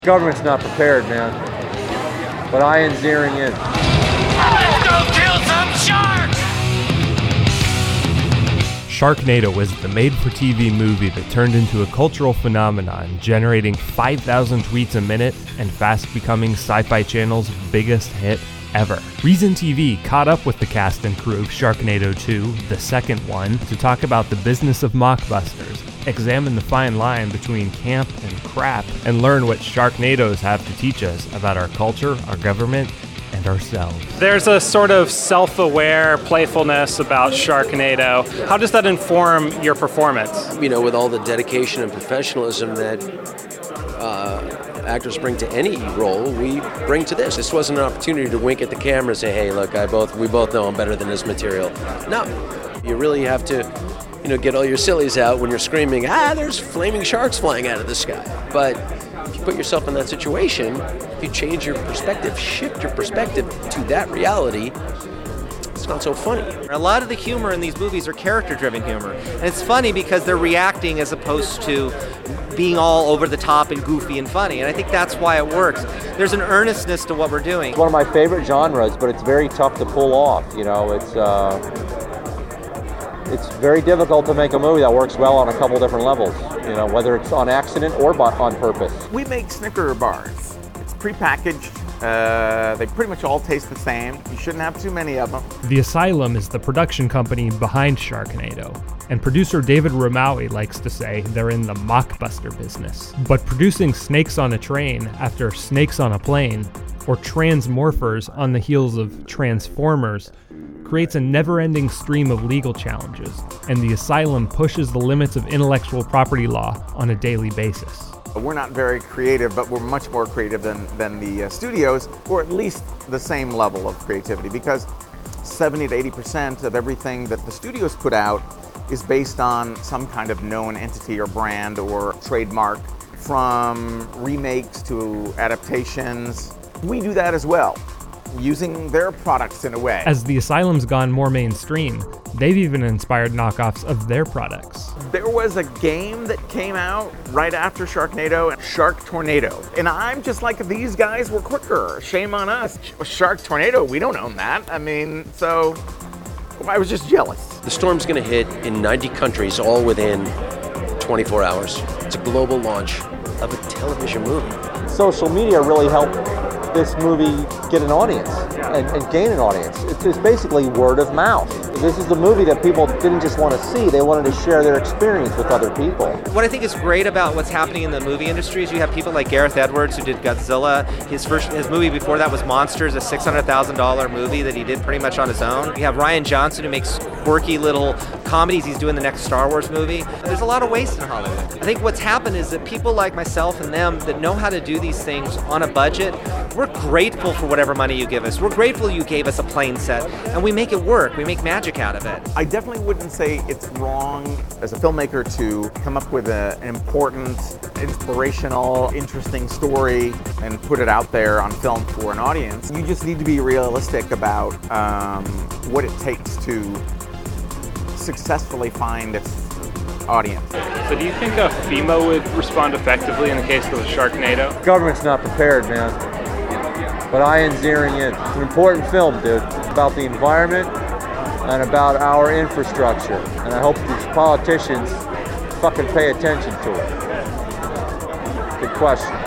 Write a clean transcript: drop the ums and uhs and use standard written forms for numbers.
Government's not prepared, man. But I am zeroing in. Let's go kill some sharks! Sharknado was the made-for-TV movie that turned into a cultural phenomenon, generating 5,000 tweets a minute and fast becoming Sci-Fi Channel's biggest hit ever. Reason TV caught up with the cast and crew of Sharknado 2, the second one, to talk about the business of mockbusters, examine the fine line between camp and crap, and learn what Sharknadoes have to teach us about our culture, our government, and ourselves. There's a sort of self-aware playfulness about Sharknado. How does that inform your performance? You know, with all the dedication and professionalism that actors bring to any role, we bring to this. This wasn't an opportunity to wink at the camera and say, hey, look, we both know I'm better than this material. No, you really have to, get all your sillies out when you're screaming, there's flaming sharks flying out of the sky. But if you put yourself in that situation, if you change your perspective, shift your perspective to that reality, it's not so funny. A lot of the humor in these movies are character-driven humor. And it's funny because they're reacting as opposed to being all over the top and goofy and funny. And I think that's why it works. There's an earnestness to what we're doing. It's one of my favorite genres, but it's very tough to pull off. It's very difficult to make a movie that works well on a couple different levels, whether it's on accident or on purpose. We make Snicker bars. It's prepackaged. They pretty much all taste the same. You shouldn't have too many of them. The Asylum is the production company behind Sharknado, and producer David Rimawi likes to say they're in the mockbuster business. But producing Snakes on a Train after Snakes on a Plane, or Transmorphers on the heels of Transformers, creates a never-ending stream of legal challenges, and the Asylum pushes the limits of intellectual property law on a daily basis. We're not very creative, but we're much more creative than the studios, or at least the same level of creativity, because 70 to 80% of everything that the studios put out is based on some kind of known entity or brand or trademark, from remakes to adaptations. We do that as well, using their products in a way. As the Asylum's gone more mainstream, they've even inspired knockoffs of their products. There was a game that came out right after Sharknado, Shark Tornado. And I'm just like, these guys were quicker. Shame on us. Shark Tornado, we don't own that. So I was just jealous. The storm's going to hit in 90 countries all within 24 hours. It's a global launch of a television movie. Social media really helped this movie get an audience and gain an audience. It's basically word of mouth. This is the movie that people didn't just want to see, they wanted to share their experience with other people. What I think is great about what's happening in the movie industry is you have people like Gareth Edwards, who did Godzilla. His movie before that was Monsters, a $600,000 movie that he did pretty much on his own. You have Rian Johnson, who makes quirky little comedies. He's doing the next Star Wars movie. There's a lot of waste in Hollywood. I think what's happened is that people like myself and them that know how to do these things on a budget, we're grateful for whatever money you give us. We're grateful you gave us a plane set, and we make it work. We make magic out of it. I definitely wouldn't say it's wrong as a filmmaker to come up with an important, inspirational, interesting story and put it out there on film for an audience. You just need to be realistic about what it takes to successfully find its audience. So do you think a FEMA would respond effectively in the case of Sharknado? Government's not prepared, man. But I am zeroing in. It's an important film, dude. It's about the environment and about our infrastructure. And I hope these politicians fucking pay attention to it. Good question.